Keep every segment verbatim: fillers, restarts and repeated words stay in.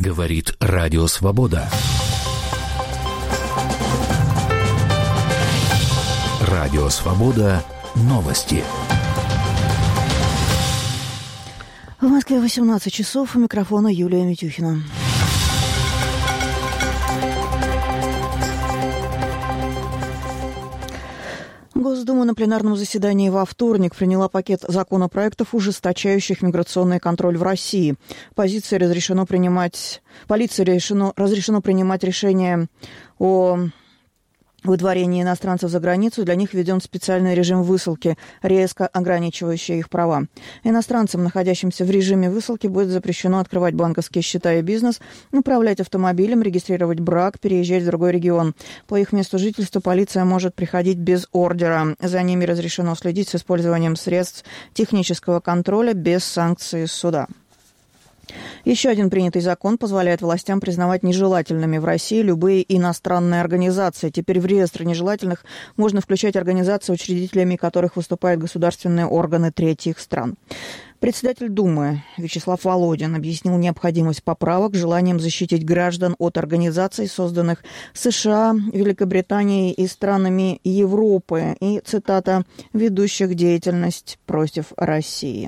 Говорит Радио Свобода. Радио Свобода. Новости. В Москве восемнадцать часов. У микрофона Юлия Митюхина. Госдума на пленарном заседании во вторник приняла пакет законопроектов, ужесточающих миграционный контроль в России. Позиция разрешено принимать, полиции решено, разрешено принимать решения о выдворении иностранцев за границу. Для них введен специальный режим высылки, резко ограничивающий их права. Иностранцам, находящимся в режиме высылки, будет запрещено открывать банковские счета и бизнес, управлять автомобилем, регистрировать брак, переезжать в другой регион. По их месту жительства полиция может приходить без ордера. За ними разрешено следить с использованием средств технического контроля без санкций суда. Еще один принятый закон позволяет властям признавать нежелательными в России любые иностранные организации. Теперь в реестр нежелательных можно включать организации, учредителями которых выступают государственные органы третьих стран. Председатель Думы Вячеслав Володин объяснил необходимость поправок желанием защитить граждан от организаций, созданных США, Великобританией и странами Европы, и, цитата, «ведущих деятельность против России».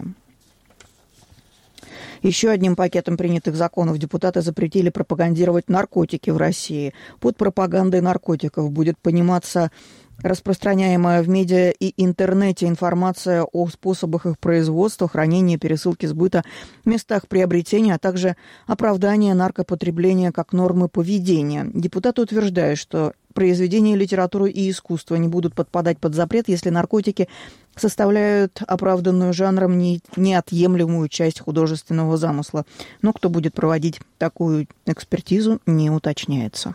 Еще одним пакетом принятых законов депутаты запретили пропагандировать наркотики в России. Под пропагандой наркотиков будет пониматься распространяемая в медиа и интернете информация о способах их производства, хранения, пересылки, сбыта, местах приобретения, а также оправдания наркопотребления как нормы поведения. Депутаты утверждают, что произведения литературы и искусства не будут подпадать под запрет, если наркотики составляют оправданную жанром не, неотъемлемую часть художественного замысла. Но кто будет проводить такую экспертизу, не уточняется.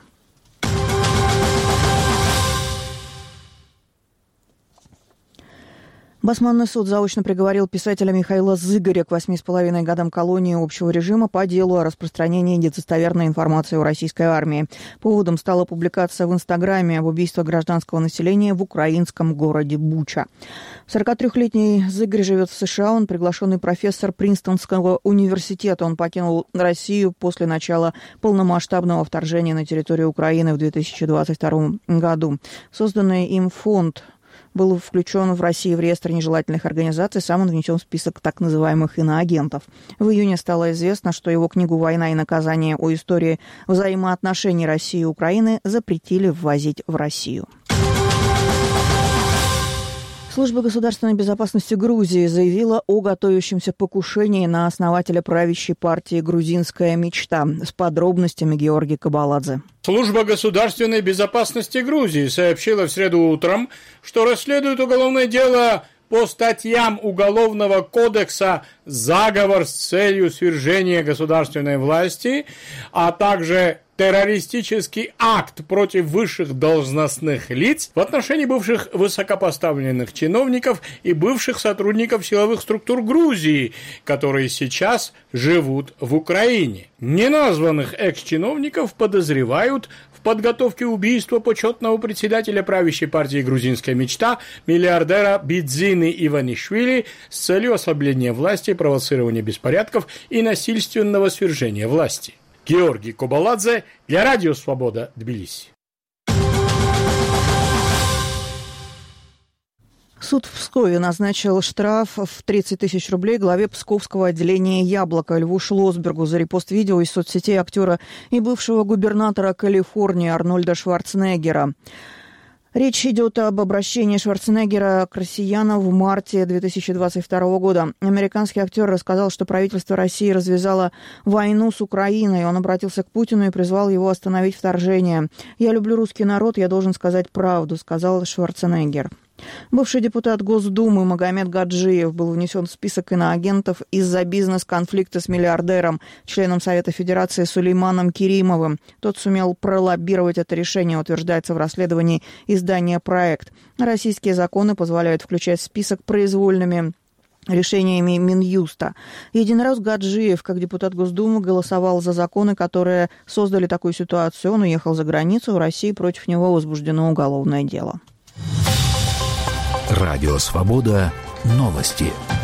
Басманный суд заочно приговорил писателя Михаила Зыгоря к восьми с половиной годам колонии общего режима по делу о распространении недостоверной информации о российской армии. Поводом стала публикация в Инстаграме об убийстве гражданского населения в украинском городе Буча. сорокатрёхлетний Зыгорь живет в США. Он приглашенный профессор Принстонского университета. Он покинул Россию после начала полномасштабного вторжения на территорию Украины в две тысячи двадцать втором году. Созданный им фонд был включен в России в реестр нежелательных организаций, сам он внесен в список так называемых иноагентов. В июне стало известно, что его книгу «Война и наказание» о истории взаимоотношений России и Украины запретили ввозить в Россию. Служба государственной безопасности Грузии заявила о готовящемся покушении на основателя правящей партии «Грузинская мечта». С подробностями Георгий Кабаладзе. Служба государственной безопасности Грузии сообщила в среду утром, что расследует уголовное дело по статьям Уголовного кодекса «Заговор с целью свержения государственной власти», а также террористический акт против высших должностных лиц в отношении бывших высокопоставленных чиновников и бывших сотрудников силовых структур Грузии, которые сейчас живут в Украине. Неназванных экс-чиновников подозревают в подготовке убийства почетного председателя правящей партии «Грузинская мечта» миллиардера Бидзины Иванишвили с целью ослабления власти, провоцирования беспорядков и насильственного свержения власти. Георгий Кабаладзе для Радио Свобода, Тбилиси. Суд в Пскове назначил штраф в тридцать тысяч рублей главе псковского отделения «Яблоко» Льву Шлосбергу за репост видео из соцсетей актера и бывшего губернатора Калифорнии Арнольда Шварценеггера. Речь идет об обращении Шварценеггера к россиянам в марте две тысячи двадцать второго года. Американский актер рассказал, что правительство России развязало войну с Украиной. Он обратился к Путину и призвал его остановить вторжение. «Я люблю русский народ, я должен сказать правду», — сказал Шварценеггер. Бывший депутат Госдумы Магомед Гаджиев был внесен в список иноагентов из-за бизнес-конфликта с миллиардером, членом Совета Федерации Сулейманом Керимовым. Тот сумел пролоббировать это решение, утверждается в расследовании издания «Проект». Российские законы позволяют включать в список произвольными решениями Минюста. Единорос Гаджиев, как депутат Госдумы, голосовал за законы, которые создали такую ситуацию. Он уехал за границу, в России против него возбуждено уголовное дело. Радио Свобода. Новости.